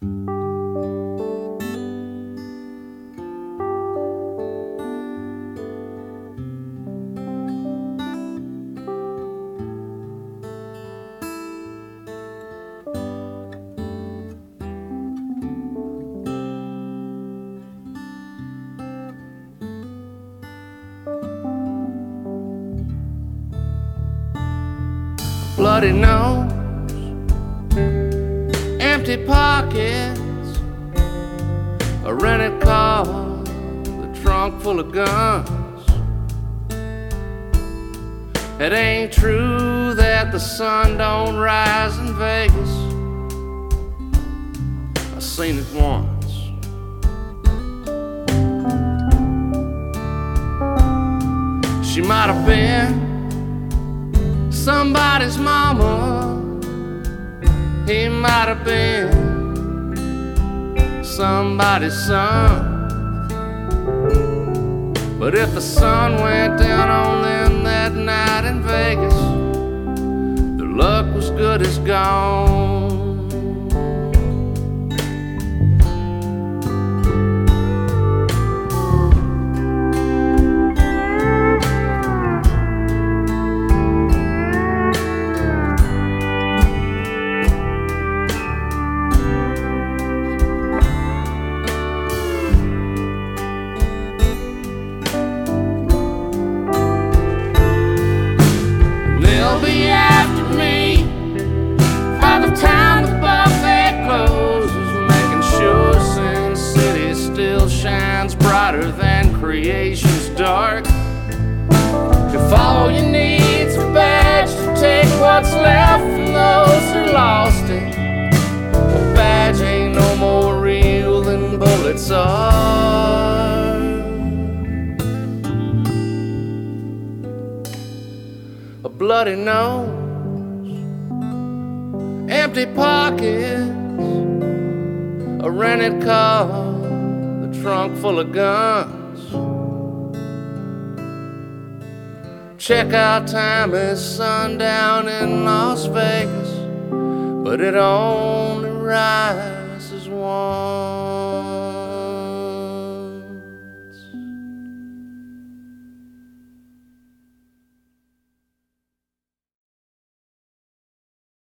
Bloody nose, empty pockets, a rented car, the trunk full of guns. It ain't true that the sun don't rise in Vegas. I seen it once. She might have been somebody's mama, he might have been somebody's son. But if the sun went down on them that night in Vegas, their luck was good as gone. They'll be after me by the time the buffet closes, making sure Sin City still shines brighter than creation's dark. If all you need's a badge to take what's left from those who lost it, a badge ain't no more real than bullets are. A bloody nose, empty pockets, a rented car, the trunk full of guns. Checkout time is sundown in Las Vegas, but it only rides